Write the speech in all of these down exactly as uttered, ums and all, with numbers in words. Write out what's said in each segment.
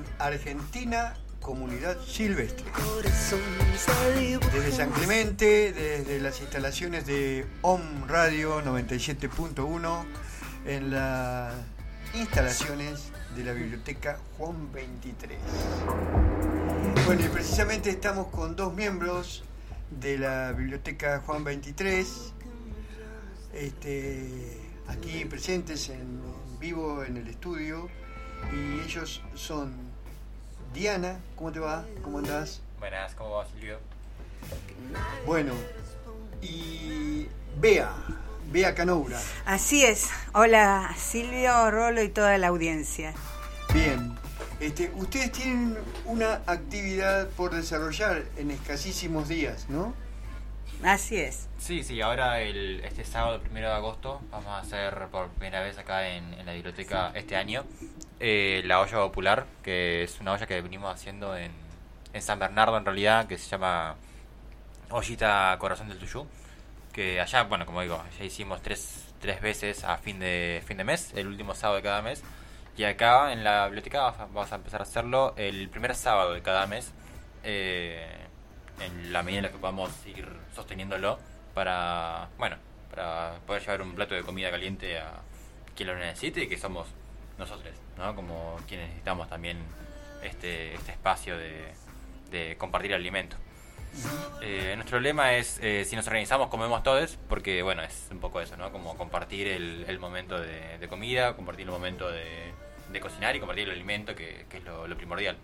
Argentina Comunidad Silvestre. Desde San Clemente, desde las instalaciones de O M Radio noventa y siete punto uno, en las instalaciones de la Biblioteca Juan veintitrés. Bueno, y precisamente estamos con dos miembros de la Biblioteca Juan veintitrés, este, aquí presentes en, en vivo en el estudio, y ellos son Diana. ¿Cómo te va? ¿Cómo andás? Buenas, ¿cómo va, Silvio? Bueno, y Bea, Bea Canoura. Así es. Hola, Silvio, Rolo y toda la audiencia. Bien. Este, ustedes tienen una actividad por desarrollar en escasísimos días, ¿no? Así es. Sí, sí, ahora el, este sábado, primero de agosto, vamos a hacer por primera vez acá en, en la biblioteca este año eh, la olla popular, que es una olla que venimos haciendo en, en San Bernardo, en realidad, que se llama Ollita Corazón del Tuyú, que allá, bueno, como digo, ya hicimos tres, tres veces a fin de, fin de mes, el último sábado de cada mes, y acá en la biblioteca vamos a, vamos a empezar a hacerlo el primer sábado de cada mes, eh, en la medida en la que podamos ir sosteniéndolo para, bueno, para poder llevar un plato de comida caliente a quien lo necesite, que somos nosotros, ¿no? Como quienes necesitamos también este, este espacio de, de compartir alimento. Eh, nuestro lema es, eh, si nos organizamos comemos todos, porque bueno, es un poco eso, ¿no? Como compartir el, el momento de, de comida, compartir el momento de, de cocinar y compartir el alimento, que, que es lo, lo primordial.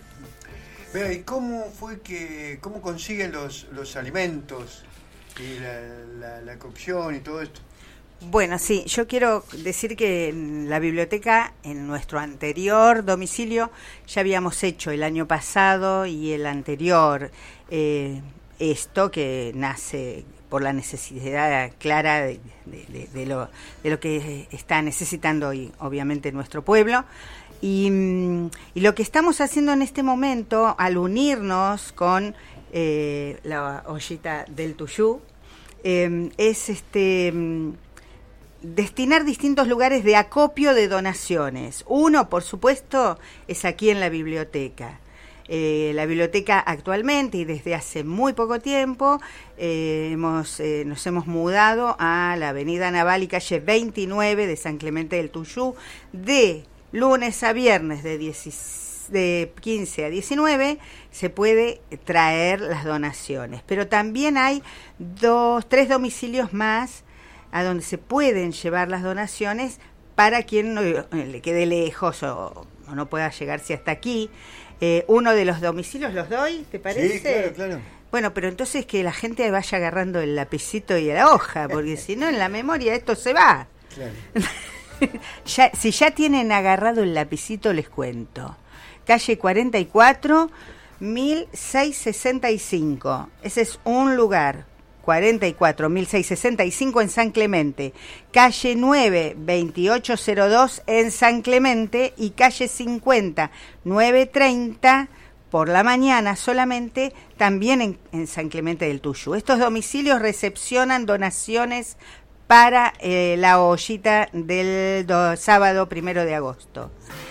Vea, ¿y cómo fue que, cómo consiguen los, los alimentos y la, la, la cocción y todo esto? Bueno, sí, yo quiero decir que en la biblioteca, en nuestro anterior domicilio, ya habíamos hecho el año pasado y el anterior eh, esto que nace por la necesidad clara de, de, de, de, lo, de lo que está necesitando hoy, obviamente, nuestro pueblo. Y, y lo que estamos haciendo en este momento, al unirnos con eh, la Ollita del Tuyú, eh, es este destinar distintos lugares de acopio de donaciones. Uno, por supuesto, es aquí en la biblioteca. Eh, la biblioteca actualmente y desde hace muy poco tiempo eh, hemos, eh, nos hemos mudado a la avenida Naval y calle veintinueve de San Clemente del Tuyú, de lunes a viernes de, diez, de quince a diecinueve se puede traer las donaciones, pero también hay dos, tres domicilios más a donde se pueden llevar las donaciones para quien no, le quede lejos o, o no pueda llegarse hasta aquí. Eh, uno de los domicilios, ¿los doy? ¿Te parece? Sí, claro, claro. Bueno, pero entonces que la gente vaya agarrando el lapicito y la hoja, porque si no en la memoria esto se va. Claro. Ya, si ya tienen agarrado el lapicito, les cuento. Calle cuarenta y cuatro, mil seiscientos sesenta y cinco. Ese es un lugar. cuarenta y cuatro, mil seiscientos sesenta y cinco en San Clemente. Calle nueve, veintiocho cero dos en San Clemente. Y calle cincuenta, novecientos treinta por la mañana solamente, también en, en San Clemente del Tuyú. Estos domicilios recepcionan donaciones para eh, la ollita del do, sábado primero de agosto.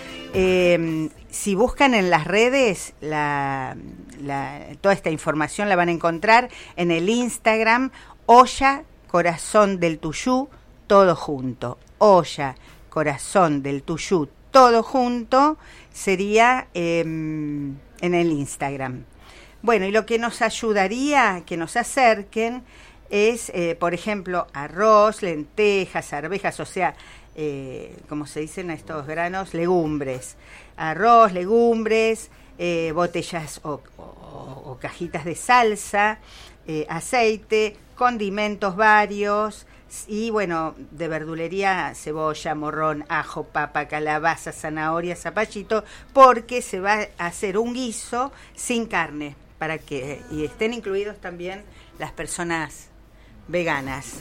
Eh, si buscan en las redes, la, la, toda esta información la van a encontrar en el Instagram, Olla Corazón del Tuyú, todo junto. Olla Corazón del Tuyú, todo junto, sería eh, en el Instagram. Bueno, y lo que nos ayudaría, que nos acerquen, es, eh, por ejemplo, arroz, lentejas, arvejas, o sea, eh, como se dicen a estos granos, legumbres. Arroz, legumbres, eh, botellas o, o, o cajitas de salsa, eh, aceite, condimentos varios y, bueno, de verdulería, cebolla, morrón, ajo, papa, calabaza, zanahoria, zapallito, porque se va a hacer un guiso sin carne, para que y estén incluidos también las personas veganas.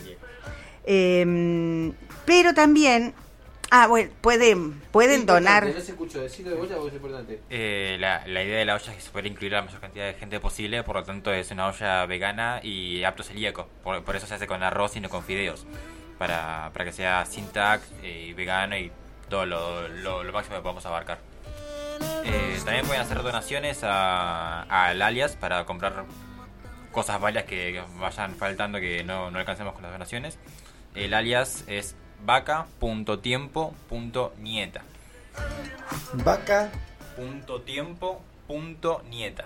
Eh, pero también, ah, bueno, pueden, pueden donar. No se escuchó, decirlo de olla porque es importante. Eh, la, la idea de la olla es que se pueda incluir a la mayor cantidad de gente posible, por lo tanto es una olla vegana y apto celíaco, por, por eso se hace con arroz y no con fideos, para, para que sea sin tac, eh, vegano y todo lo, lo, lo máximo que podamos abarcar. Eh, también pueden hacer donaciones a, al alias para comprar cosas varias que vayan faltando que no, no alcancemos con las donaciones. El alias es vaca punto tiempo punto nieta. Vaca Punto tiempo punto nieta.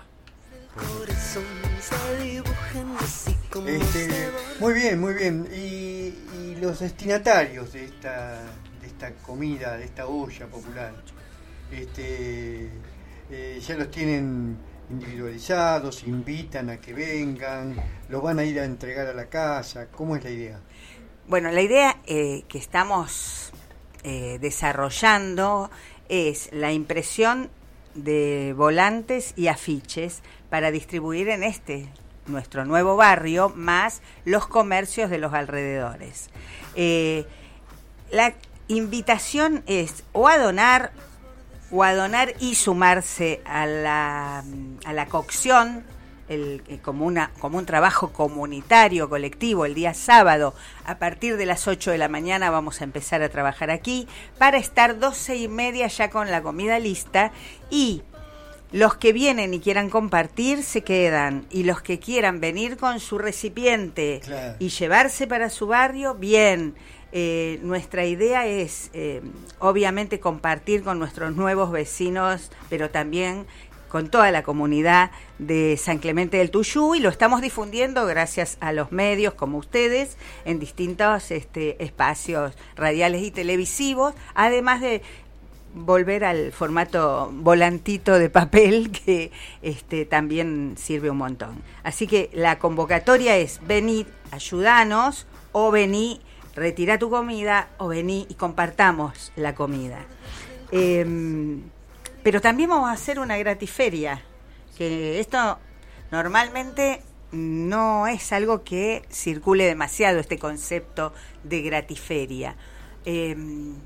Este, muy bien, muy bien. Y, y los destinatarios de esta, de esta comida, de esta olla popular, este, eh, ya los tienen individualizados, invitan a que vengan, los van a ir a entregar a la casa. ¿Cómo es la idea? Bueno, la idea eh, que estamos eh, desarrollando es la impresión de volantes y afiches para distribuir en este, nuestro nuevo barrio, más los comercios de los alrededores. Eh, la invitación es o a donar, o a donar y sumarse a la, a la cocción, el, como, una, como un trabajo comunitario, colectivo, el día sábado, a partir de las ocho de la mañana vamos a empezar a trabajar aquí, para estar doce y media ya con la comida lista, y los que vienen y quieran compartir se quedan, y los que quieran venir con su recipiente, claro, y llevarse para su barrio, bien. Eh, nuestra idea es, eh, obviamente, compartir con nuestros nuevos vecinos, pero también con toda la comunidad de San Clemente del Tuyú, y lo estamos difundiendo gracias a los medios como ustedes en distintos este, espacios radiales y televisivos, además de volver al formato volantito de papel que este, también sirve un montón. Así que la convocatoria es: venid, ayudanos, o vení, retira tu comida, o vení y compartamos la comida. Eh, pero también vamos a hacer una gratiferia, que esto normalmente no es algo que circule demasiado, este concepto de gratiferia. Eh,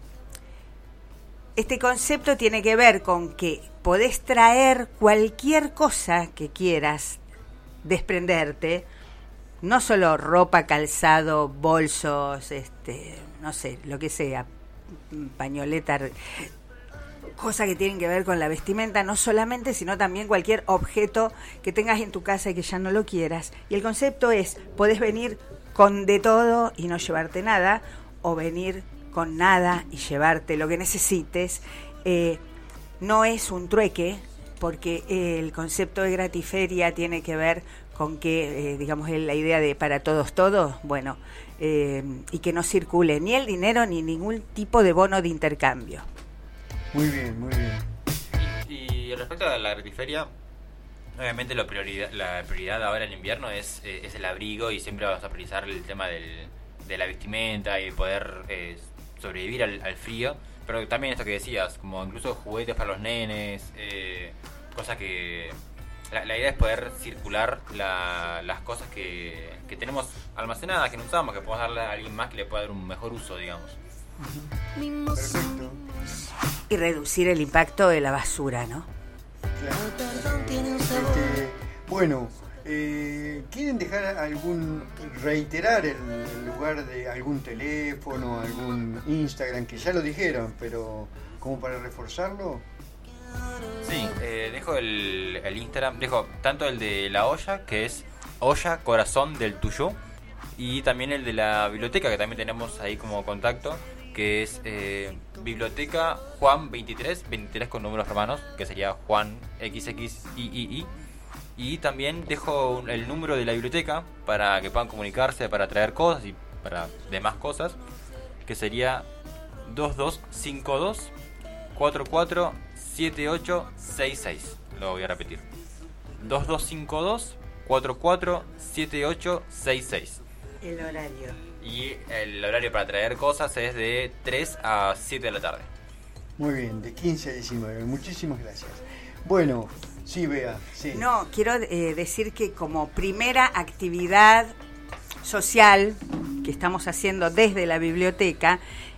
este concepto tiene que ver con que podés traer cualquier cosa que quieras desprenderte, no solo ropa, calzado, bolsos, este, no sé, lo que sea, pañoleta, cosas que tienen que ver con la vestimenta, no solamente, sino también cualquier objeto que tengas en tu casa y que ya no lo quieras. Y el concepto es: podés venir con de todo y no llevarte nada, o venir con nada y llevarte lo que necesites. Eh, no es un trueque, porque el concepto de gratiferia tiene que ver con que, eh, digamos, la idea de para todos todos, bueno, eh, y que no circule ni el dinero ni ningún tipo de bono de intercambio. Muy bien, muy bien. Y, y respecto a la gratiferia, obviamente la prioridad, la prioridad ahora en invierno es, eh, es el abrigo, y siempre vamos a priorizar el tema del, de la vestimenta y poder eh, sobrevivir al, al frío. Pero también esto que decías, como incluso juguetes para los nenes, eh, cosas que... La, la idea es poder circular la, las cosas que, que tenemos almacenadas, que no usamos, que podemos darle a alguien más que le pueda dar un mejor uso, digamos. Perfecto. Y reducir el impacto de la basura, ¿no? Claro. Este, bueno, eh, ¿quieren dejar algún, reiterar el, el lugar de algún teléfono, algún Instagram, que ya lo dijeron, pero como para reforzarlo? Sí, eh, dejo el, el Instagram, dejo tanto el de la olla, que es Olla Corazón del Tuyú, y también el de la biblioteca, que también tenemos ahí como contacto, que es eh, Biblioteca Juan veintitrés, veintitrés con números romanos, que sería Juan equis equis i i i. Y también dejo el número de la biblioteca para que puedan comunicarse, para traer cosas y para demás cosas, que sería dos dos cinco dos cuatro cuatro siete ocho seis seis. Lo voy a repetir: dos dos cinco dos cuatro cuatro siete ocho seis seis. El horario. Y el horario para traer cosas es de tres a siete de la tarde. Muy bien, de quince a diecinueve. Muchísimas gracias. Bueno, sí, Bea, sí. No, quiero eh, decir que como primera actividad social que estamos haciendo desde la biblioteca,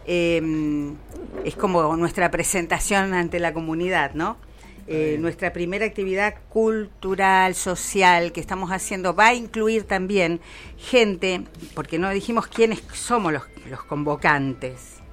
eh, es como nuestra presentación ante la comunidad, ¿no? Eh, nuestra primera actividad cultural, social que estamos haciendo va a incluir también gente, porque no dijimos quiénes somos los, los convocantes.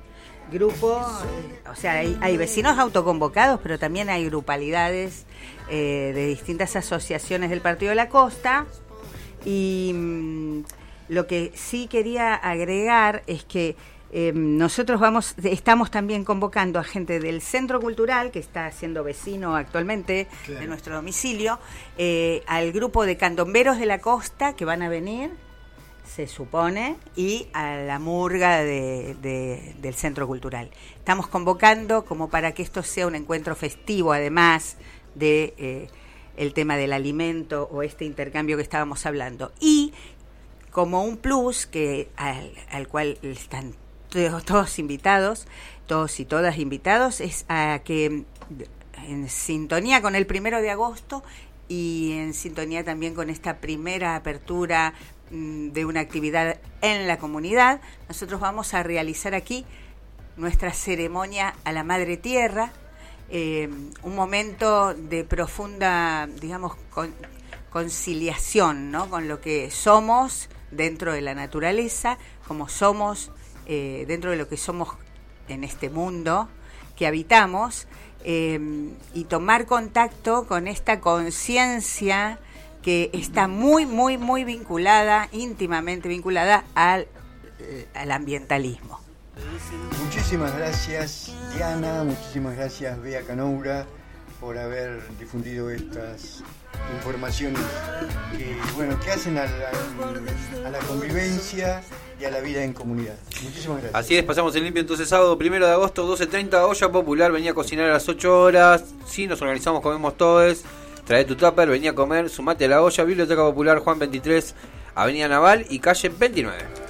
grupo, eh, o sea, hay, hay vecinos autoconvocados, pero también hay grupalidades eh, de distintas asociaciones del Partido de la Costa. Y mmm, lo que sí quería agregar es que eh, nosotros vamos, estamos también convocando a gente del Centro Cultural, que está siendo vecino actualmente claro. de nuestro domicilio, eh, al grupo de candomberos de la costa que van a venir, se supone, y a la murga de, de, del Centro Cultural. Estamos convocando como para que esto sea un encuentro festivo, además de eh, el tema del alimento o este intercambio que estábamos hablando. Y como un plus que al, al cual están todos, todos invitados, todos y todas invitados, es a que en sintonía con el primero de agosto y en sintonía también con esta primera apertura de una actividad en la comunidad, nosotros vamos a realizar aquí nuestra ceremonia a la Madre Tierra, eh, un momento de profunda, digamos, con, conciliación, ¿no? Con lo que somos dentro de la naturaleza, como somos eh, dentro de lo que somos en este mundo que habitamos, eh, y tomar contacto con esta conciencia que está muy, muy, muy vinculada, íntimamente vinculada al, al ambientalismo. Muchísimas gracias, Diana, muchísimas gracias, Bea Canoura, por haber difundido estas informaciones que, bueno, que hacen a la, a la convivencia y a la vida en comunidad. Muchísimas gracias. Así es, pasamos en limpio entonces sábado primero de agosto, doce treinta, olla popular, venía a cocinar a las ocho horas, si nos organizamos comemos todos. Trae tu tupper, venía a comer, sumate a la olla, Biblioteca Popular Juan veintitrés, Avenida Naval y calle veintinueve.